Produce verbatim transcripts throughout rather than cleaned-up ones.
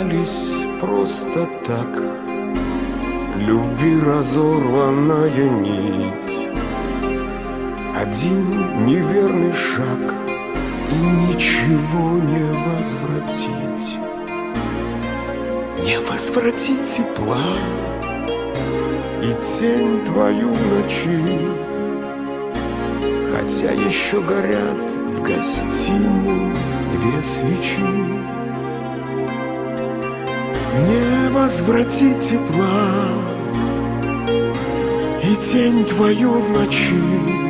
расстались просто так. Любви разорванная нить, один неверный шаг, и ничего не возвратить. Не возвратить тепла и тень твою ночи, хотя еще горят в гостиной две свечи. Не возвратить тепла и тень твою в ночи,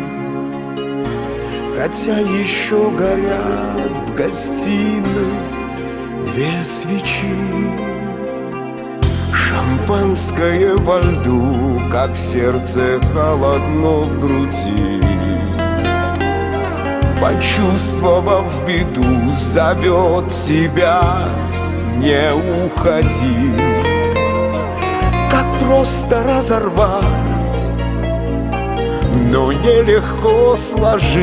хотя еще горят в гостиной две свечи. Шампанское во льду, как сердце холодно в груди, почувствовав беду, зовет тебя: не уходи. Как просто разорвать, но нелегко сложить,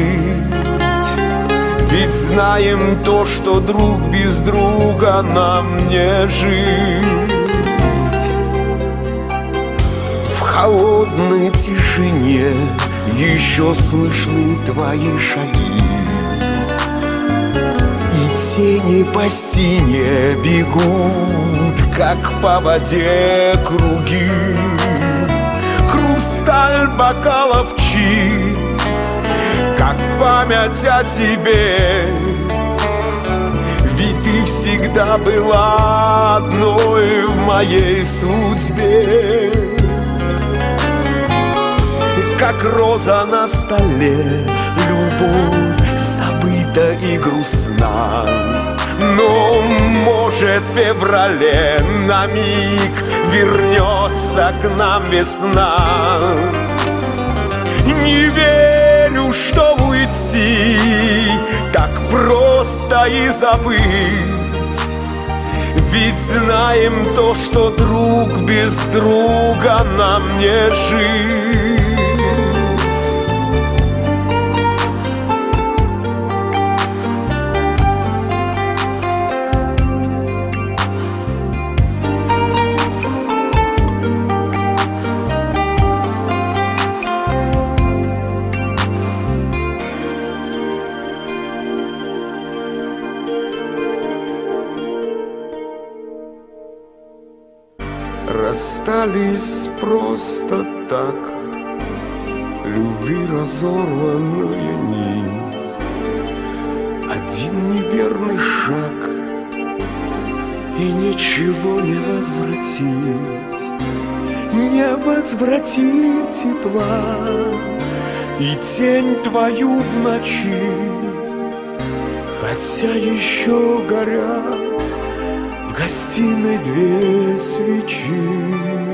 ведь знаем то, что друг без друга нам не жить. В холодной тишине еще слышны твои шаги, и тени по стене бегут, как по воде круги. Хрусталь бокалов чист, как память о тебе, ведь ты всегда была одной в моей судьбе. Как роза на столе, любовь забыта и грустна, но, может, в феврале на миг вернется к нам весна. Не верю, что уйти так просто и забыть, ведь знаем то, что друг без друга нам не жить. Расстались просто так, любви разорванная нить, один неверный шаг, и ничего не возвратить. Не возвратить тепла и тень твою в ночи, хотя еще горят в гостиной две свечи.